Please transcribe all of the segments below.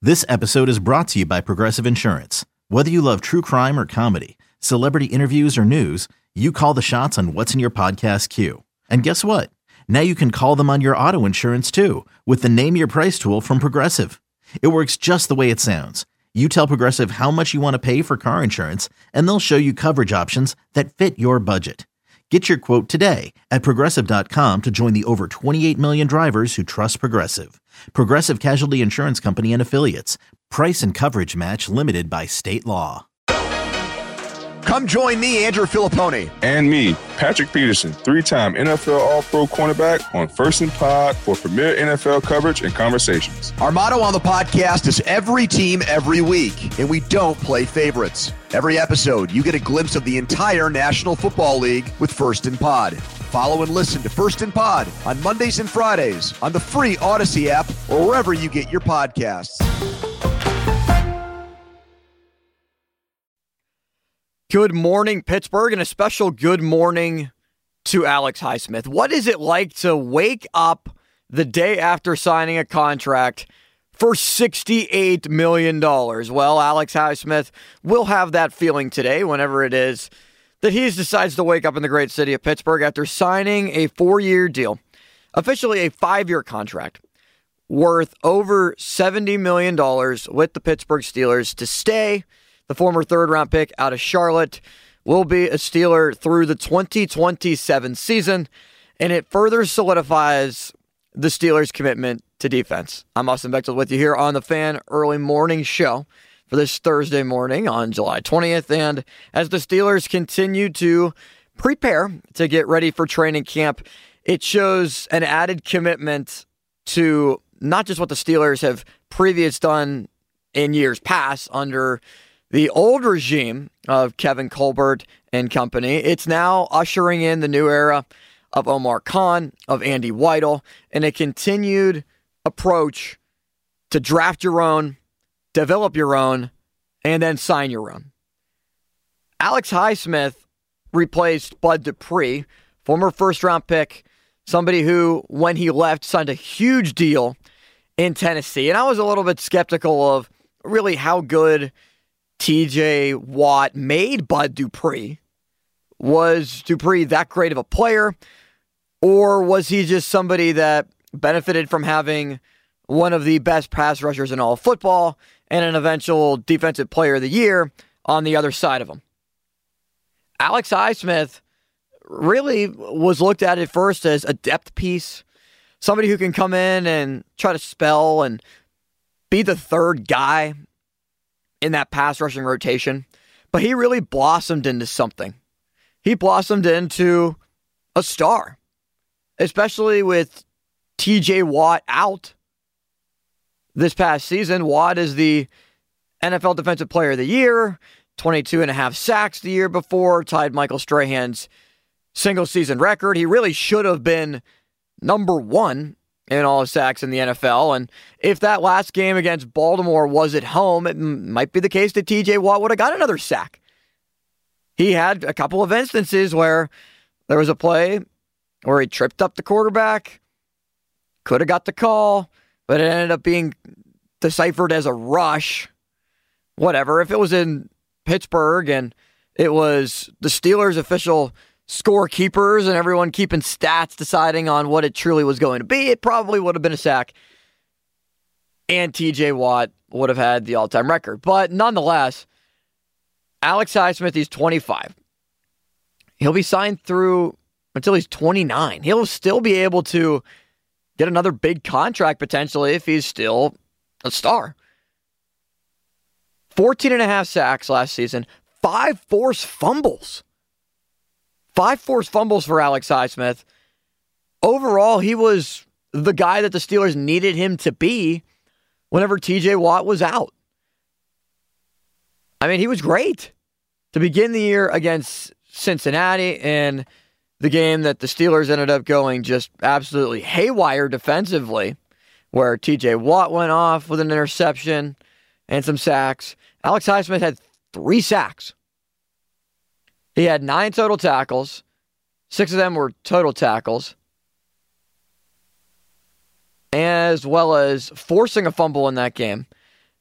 This episode is brought to you by Progressive Insurance. Whether you love true crime or comedy, celebrity interviews or news, you call the shots on what's in your podcast queue. And guess what? Now you can call them on your auto insurance too with the Name Your Price tool from Progressive. It works just the way it sounds. You tell Progressive how much you want to pay for car insurance, and they'll show you coverage options that fit your budget. Get your quote today at Progressive.com to join the over 28 million drivers who trust Progressive. Progressive Casualty Insurance Company and Affiliates. Price and coverage match limited by state law. Come join me, Andrew Filippone. And me, Patrick Peterson, three-time NFL All-Pro cornerback on First and Pod for premier NFL coverage and conversations. Our motto on the podcast is every team, every week, and we don't play favorites. Every episode, you get a glimpse of the entire National Football League with First and Pod. Follow and listen to First and Pod on Mondays and Fridays on the free Odyssey app or wherever you get your podcasts. Good morning, Pittsburgh, and a special good morning to Alex Highsmith. What is it like to wake up the day after signing a contract for $68 million? Well, Alex Highsmith will have that feeling today whenever it is that he decides to wake up in the great city of Pittsburgh after signing a 4-year deal, officially a 5-year contract, worth over $70 million with the Pittsburgh Steelers to stay. The former third-round pick out of Charlotte will be a Steeler through the 2027 season, and it further solidifies the Steelers' commitment to defense. I'm Austin Bechtel with you here on the Fan Early Morning Show for this Thursday morning on July 20th, and as the Steelers continue to prepare to get ready for training camp, it shows an added commitment to not just what the Steelers have previously done in years past under the old regime of Kevin Colbert and company. It's now ushering in the new era of Omar Khan, of Andy Weidel, and a continued approach to draft your own, develop your own, and then sign your own. Alex Highsmith replaced Bud Dupree, former first-round pick, somebody who, when he left, signed a huge deal in Tennessee. And I was a little bit skeptical of really how good TJ Watt made Bud Dupree. Was Dupree that great of a player? Or was he just somebody that benefited from having one of the best pass rushers in all of football and an eventual defensive player of the year on the other side of him? Alex Highsmith really was looked at first as a depth piece, somebody who can come in and try to spell and be the third guy in that pass rushing rotation, but he really blossomed into something. He blossomed into a star, especially with TJ Watt out this past season. Watt is the NFL Defensive Player of the Year, 22.5 sacks the year before, tied Michael Strahan's single season record. He really should have been number one in all of sacks in the NFL. And if that last game against Baltimore was at home, it might be the case that TJ Watt would have got another sack. He had a couple of instances where there was a play where he tripped up the quarterback, could have got the call, but it ended up being deciphered as a rush. Whatever. If it was in Pittsburgh and it was the Steelers' official scorekeepers and everyone keeping stats deciding on what it truly was going to be, it probably would have been a sack. And TJ Watt would have had the all-time record. But nonetheless, Alex Highsmith, he's 25. He'll be signed through until he's 29. He'll still be able to get another big contract potentially if he's still a star. 14.5 sacks last season, 5 forced fumbles. 5 forced fumbles for Alex Highsmith. Overall, he was the guy that the Steelers needed him to be whenever TJ Watt was out. I mean, he was great to begin the year against Cincinnati in the game that the Steelers ended up going just absolutely haywire defensively, where TJ Watt went off with an interception and some sacks. Alex Highsmith had 3 sacks. He had 9 total tackles. 6 of them were total tackles. As well as forcing a fumble in that game.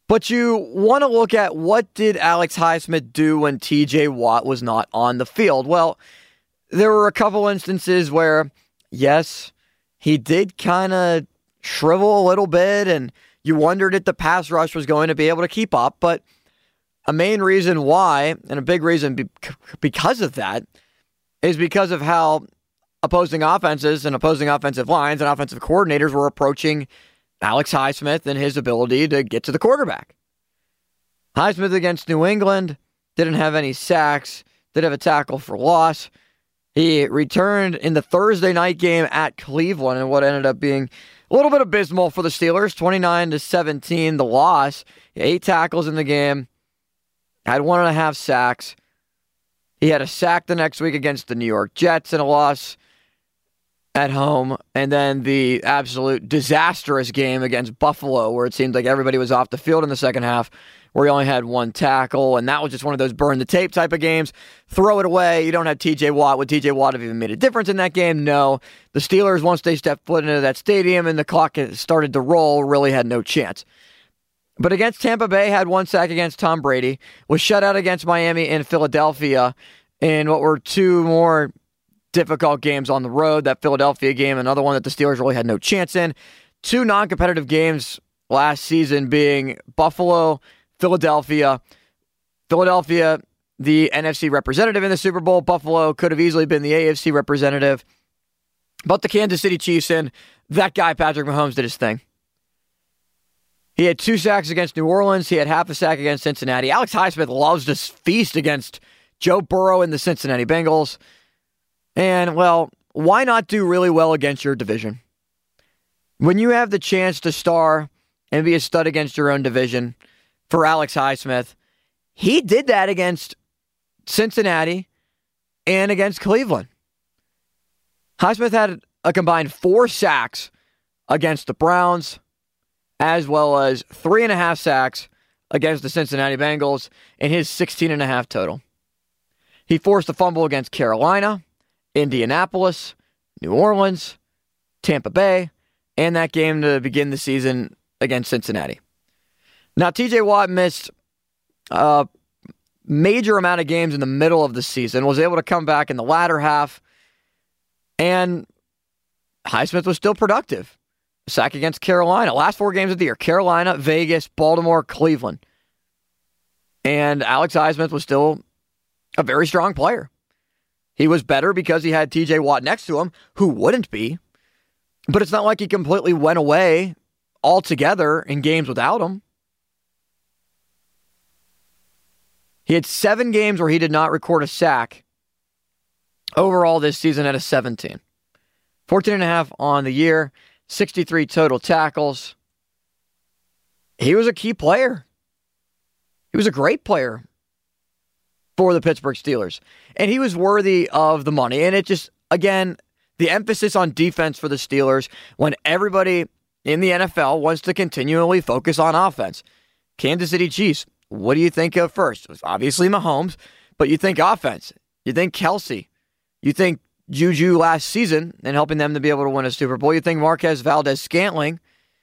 But you want to look at what did Alex Highsmith do when TJ Watt was not on the field? Well, there were a couple instances where, yes, he did kind of shrivel a little bit, and you wondered if the pass rush was going to be able to keep up. But a main reason why, and a big reason because of that, is because of how opposing offenses and opposing offensive lines and offensive coordinators were approaching Alex Highsmith and his ability to get to the quarterback. Highsmith against New England didn't have any sacks, did have a tackle for loss. He returned in the Thursday night game at Cleveland in what ended up being a little bit abysmal for the Steelers, 29-17, the loss. 8 tackles in the game, had 1.5 sacks. He had a sack the next week against the New York Jets and a loss at home, and then the absolute disastrous game against Buffalo where it seemed like everybody was off the field in the second half, where he only had 1 tackle, and that was just one of those burn the tape type of games. Throw it away. You don't have TJ Watt. Would TJ Watt have even made a difference in that game? No. The Steelers, once they stepped foot into that stadium and the clock started to roll, really had no chance. But against Tampa Bay, had 1 sack against Tom Brady, was shut out against Miami and Philadelphia in what were 2 more difficult games on the road. That Philadelphia game, another one that the Steelers really had no chance in. 2 non-competitive games last season being Buffalo, Philadelphia. Philadelphia, the NFC representative in the Super Bowl. Buffalo could have easily been the AFC representative. But the Kansas City Chiefs and that guy, Patrick Mahomes, did his thing. He had 2 sacks against New Orleans. He had half a sack against Cincinnati. Alex Highsmith loves to feast against Joe Burrow and the Cincinnati Bengals. And, well, why not do really well against your division? When you have the chance to star and be a stud against your own division, for Alex Highsmith, he did that against Cincinnati and against Cleveland. Highsmith had a combined 4 sacks against the Browns, as well as 3.5 sacks against the Cincinnati Bengals in his 16.5 total. He forced a fumble against Carolina, Indianapolis, New Orleans, Tampa Bay, and that game to begin the season against Cincinnati. Now, TJ Watt missed a major amount of games in the middle of the season, was able to come back in the latter half, and Highsmith was still productive. A sack against Carolina. Last 4 games of the year, Carolina, Vegas, Baltimore, Cleveland. And Alex Highsmith was still a very strong player. He was better because he had TJ Watt next to him, who wouldn't be. But it's not like he completely went away altogether in games without him. He had 7 games where he did not record a sack. Overall this season at a 17. 14.5 on the year, 63 total tackles. He was a key player. He was a great player for the Pittsburgh Steelers. And he was worthy of the money. And it just, again, the emphasis on defense for the Steelers when everybody in the NFL wants to continually focus on offense. Kansas City Chiefs, what do you think of first? It was obviously Mahomes, but you think offense. You think Kelsey. You think Juju last season and helping them to be able to win a Super Bowl. You think Marquez Valdes-Scantling.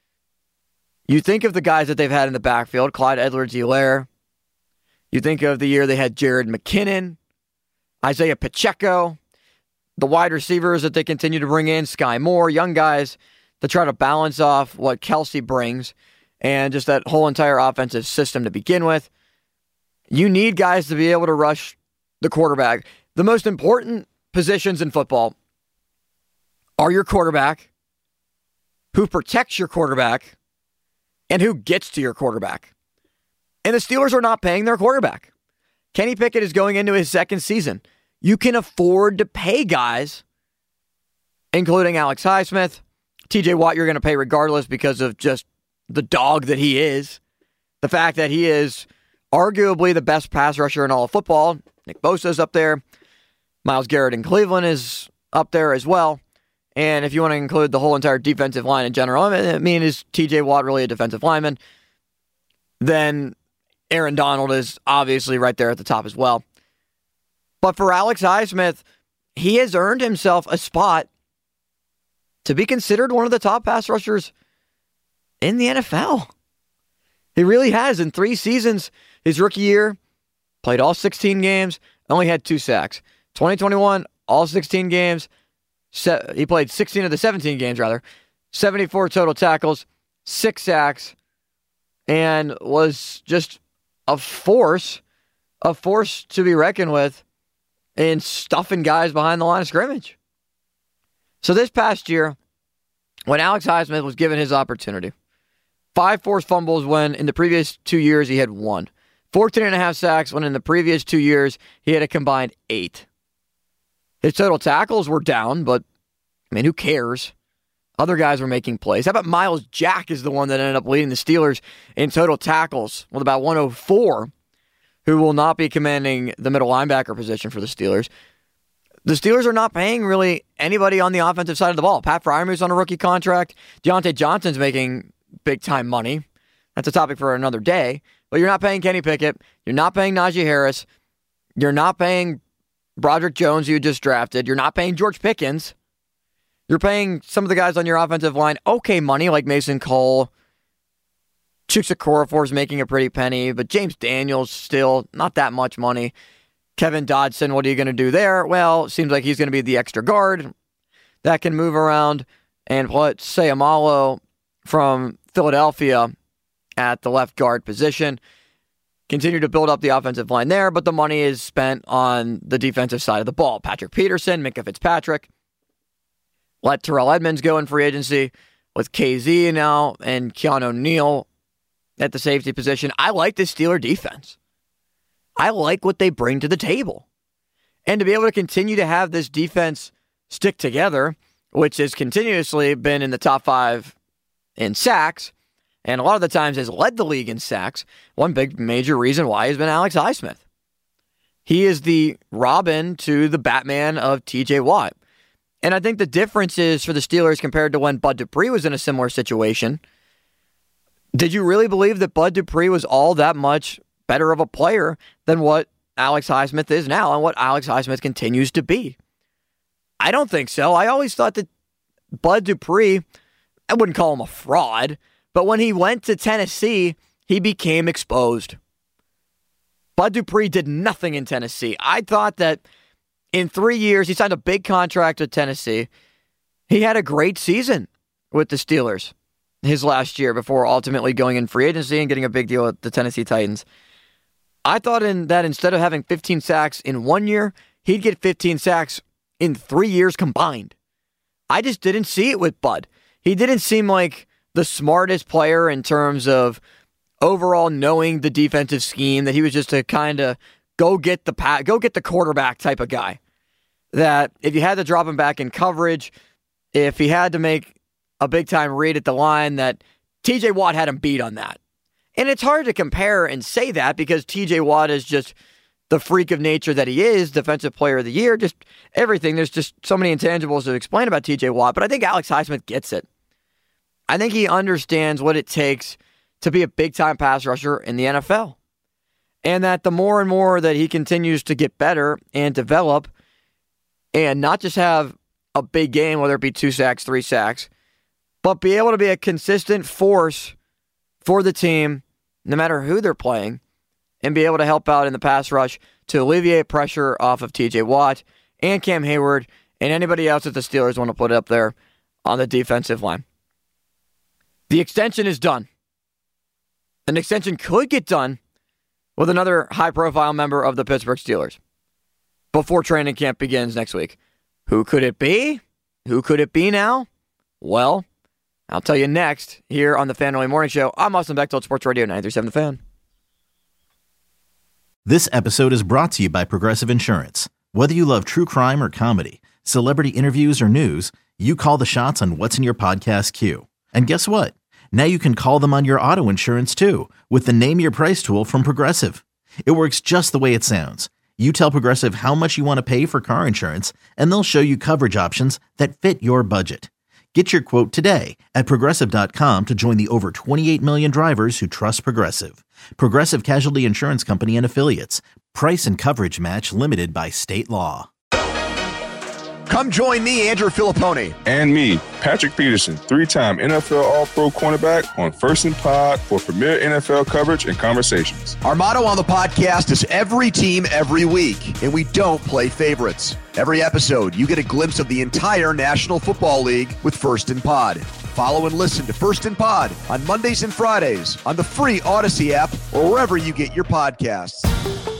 You think of the guys that they've had in the backfield, Clyde Edwards-Helaire. You think of the year they had Jared McKinnon, Isaiah Pacheco, the wide receivers that they continue to bring in, Sky Moore, young guys to try to balance off what Kelsey brings and just that whole entire offensive system to begin with. You need guys to be able to rush the quarterback. The most important positions in football are your quarterback, who protects your quarterback, and who gets to your quarterback. And the Steelers are not paying their quarterback. Kenny Pickett is going into his 2nd season. You can afford to pay guys, including Alex Highsmith. TJ Watt you're going to pay regardless because of just the dog that he is. The fact that he is arguably the best pass rusher in all of football. Nick Bosa's up there. Myles Garrett in Cleveland is up there as well. And if you want to include the whole entire defensive line in general, I mean, is TJ Watt really a defensive lineman? Then Aaron Donald is obviously right there at the top as well. But for Alex Highsmith, he has earned himself a spot to be considered one of the top pass rushers in the NFL. He really has. In 3 seasons, his rookie year, played all 16 games, only had 2 sacks. 2021, all 16 games, he played 16 of the 17 games, 74 total tackles, 6 sacks, and was just a force to be reckoned with in stuffing guys behind the line of scrimmage. So this past year, when Alex Highsmith was given his opportunity, 5 forced fumbles when in the previous 2 years he had 1. 14.5 sacks when in the previous 2 years he had a combined 8. His total tackles were down, but, who cares? Other guys were making plays. How about Miles Jack is the one that ended up leading the Steelers in total tackles with about 104, who will not be commanding the middle linebacker position for the Steelers. The Steelers are not paying really anybody on the offensive side of the ball. Pat Freiermuth's on a rookie contract. Deontay Johnson's making big-time money. That's a topic for another day. But you're not paying Kenny Pickett. You're not paying Najee Harris. You're not paying Broderick Jones, who you just drafted. You're not paying George Pickens. You're paying some of the guys on your offensive line okay money, like Mason Cole. Chuks Okorafor's making a pretty penny, but James Daniels still not that much money. Kevin Dodson, what are you going to do there? Well, it seems like he's going to be the extra guard that can move around and put Sayamalo from Philadelphia at the left guard position. Continue to build up the offensive line there, but the money is spent on the defensive side of the ball. Patrick Peterson, Minkah Fitzpatrick. Let Terrell Edmonds go in free agency with KZ now and Keanu O'Neal at the safety position. I like the Steeler defense. I like what they bring to the table. And to be able to continue to have this defense stick together, which has continuously been in the top 5 in sacks, and a lot of the times has led the league in sacks, one big major reason why has been Alex Highsmith. He is the Robin to the Batman of TJ Watt. And I think the difference is for the Steelers compared to when Bud Dupree was in a similar situation. Did you really believe that Bud Dupree was all that much better of a player than what Alex Highsmith is now and what Alex Highsmith continues to be? I don't think so. I always thought that Bud Dupree, I wouldn't call him a fraud, but when he went to Tennessee, he became exposed. Bud Dupree did nothing in Tennessee. I thought that in 3 years, he signed a big contract with Tennessee. He had a great season with the Steelers his last year before ultimately going in free agency and getting a big deal with the Tennessee Titans. I thought that instead of having 15 sacks in 1 year, he'd get 15 sacks in 3 years combined. I just didn't see it with Bud. He didn't seem like the smartest player in terms of overall knowing the defensive scheme, that he was just a kind of go get the quarterback type of guy. That if you had to drop him back in coverage, if he had to make a big-time read at the line, that TJ Watt had him beat on that. And it's hard to compare and say that because TJ Watt is just the freak of nature that he is, Defensive Player of the Year, just everything. There's just so many intangibles to explain about TJ Watt, but I think Alex Highsmith gets it. I think he understands what it takes to be a big-time pass rusher in the NFL. And that the more and more that he continues to get better and develop and not just have a big game, whether it be 2 sacks, 3 sacks, but be able to be a consistent force for the team, no matter who they're playing, and be able to help out in the pass rush to alleviate pressure off of TJ Watt and Cam Hayward and anybody else that the Steelers want to put up there on the defensive line. The extension is done. An extension could get done with another high-profile member of the Pittsburgh Steelers before training camp begins next week. Who could it be? Who could it be now? Well, I'll tell you next here on the Fan Only Morning Show. I'm Austin Bechtold, Sports Radio 937 The Fan. This episode is brought to you by Progressive Insurance. Whether you love true crime or comedy, celebrity interviews or news, you call the shots on what's in your podcast queue. And guess what? Now you can call them on your auto insurance too with the Name Your Price tool from Progressive. It works just the way it sounds. You tell Progressive how much you want to pay for car insurance, and they'll show you coverage options that fit your budget. Get your quote today at Progressive.com to join the over 28 million drivers who trust Progressive. Progressive Casualty Insurance Company and Affiliates. Price and coverage match limited by state law. Come join me, Andrew Filippone. And me, Patrick Peterson, 3-time NFL All-Pro cornerback on First and Pod for premier NFL coverage and conversations. Our motto on the podcast is every team, every week, and we don't play favorites. Every episode, you get a glimpse of the entire National Football League with First and Pod. Follow and listen to First and Pod on Mondays and Fridays on the free Odyssey app or wherever you get your podcasts.